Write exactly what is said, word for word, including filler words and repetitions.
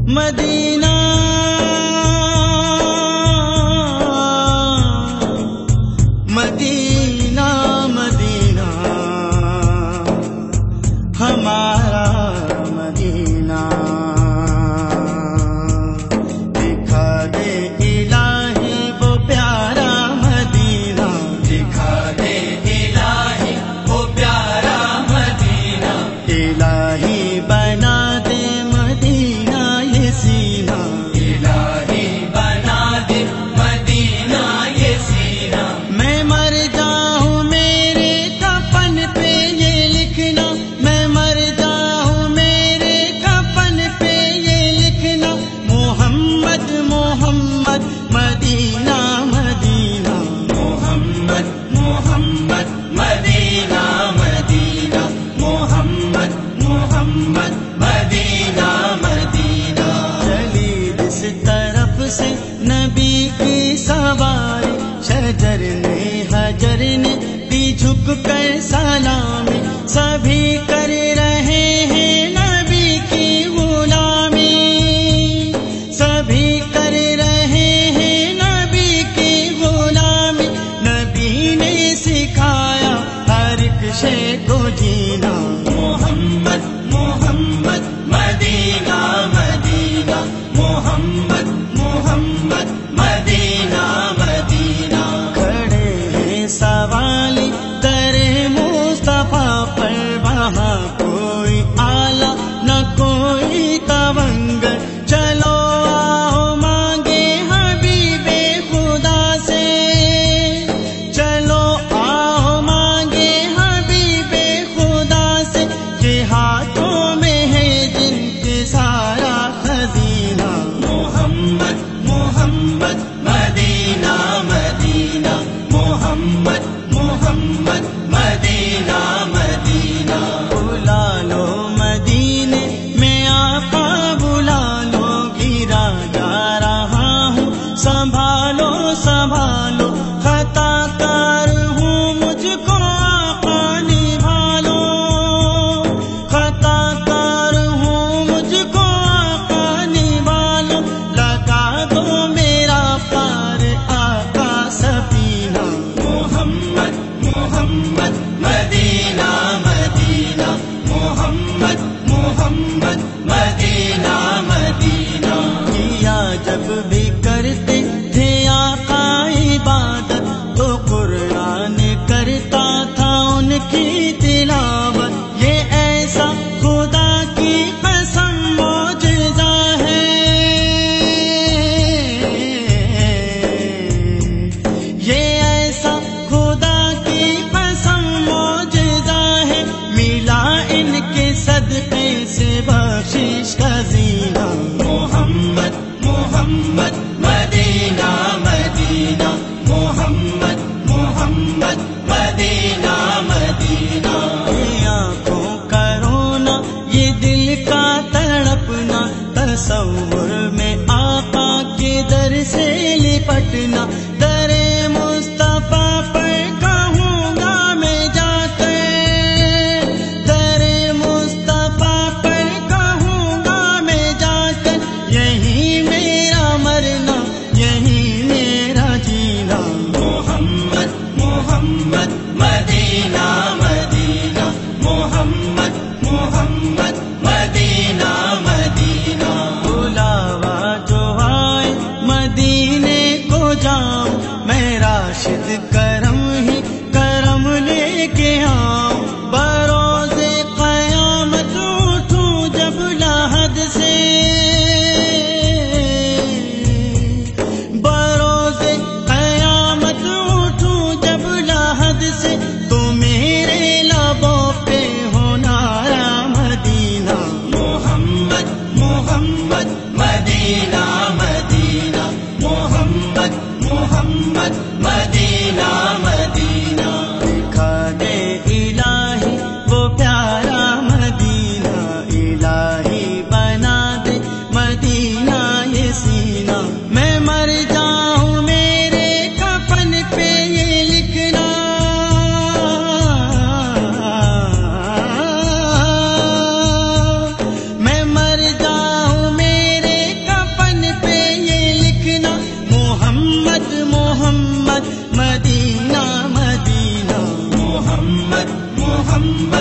مدینہ مدینہ مدینہ ہمارا مدینہ دکھا دے الہی وہ پیارا مدینہ دکھا دے الہی وہ پیارا مدینہ الہی بنا دے مدینہ یہ سینہ الہی بنا دے مدینہ یہ سینہ میں مر جاؤں میرے کفن پہ یہ لکھنا میں مر جاؤں میرے کفن پہ یہ لکھنا محمد محمد مدینہ مدینہ محمد محمد مدینہ مدینہ محمد محمد مدینہ مدینہ چلی جس طرف سے نبی کی سواری شجر نے حجر نے دی جھک کر سلامی سبھی کر رہے ہیں نبی کی غلامی سبھی کر رہے ہیں نبی کی غلامی نبی نے سکھایا ہر ایک شے کو جینا محمد محمد مدینہ مدینہ محمد محمد مدینہ مدینہ کھڑے ہیں سوالی در مصطفیٰ پر وہاں کوئی آلہ نہ کوئی تونگر چلو آؤ مانگے حبیب خدا سے چلو آؤ مانگے حبیب خدا سے یہ ہاتھوں میں ہے جن کے سارا خزینہ محمد محمد مدینہ مدینہ محمد محمد مدینہ مدینہ بلا لو مدینے میں آقا بلا لو گرا جا رہا ہوں سنبھالو سنبھالو خطا کار ہوں مجھ کو آقا نبھالو خطا کار ہوں مجھ کو آقا نبھالو لگا دو میرا پار آقا سفینہ محمد محمد مدینہ مدینہ محمد محمد مدینہ مدینہ کیا جب بھی کرتے تھے آقا عبادت تو قرآن کرتا تھا ان کی تلاوت یہ ایسا خدا کی قسم معجزہ ہے یہ ایسا خدا کی قسم معجزہ ہے ملا ان کے صدقے سے بخشش کا زینہ محمد محمد مدینہ مدینہ محمد محمد مدینہ مدینہ یہ آنکھوں کا رونا یہ دل کا تڑپنا تصور میں آقا کے در سے لپٹنا در مصطفیٰ پر کہوں گا میں جا کر در مصطفیٰ پر کہوں گا میں جا کر یہی میرا مرنا یہی میرا جینا محمد محمد مدینہ مدینہ محمد محمد مدینہ مدینہ بلاوا جو آئے مدینے کو جاؤں میں راشد کرم ہی کرم لے کے آؤں بروز قیامت اٹھوں جب لحد سے بروز قیامت اٹھوں جب لحد سے تو میرے لبوں پہ ہو نعرہ مدینہ محمد محمد مدینہ مدینہ محمد محمد مدینہ مدینہ دکھا دے الہی وہ پیارا مدینہ الہی بنا دے مدینہ یہ سینہ میں مر جاؤں میرے کفن پہ یہ لکھنا میں مر جاؤں میرے محمد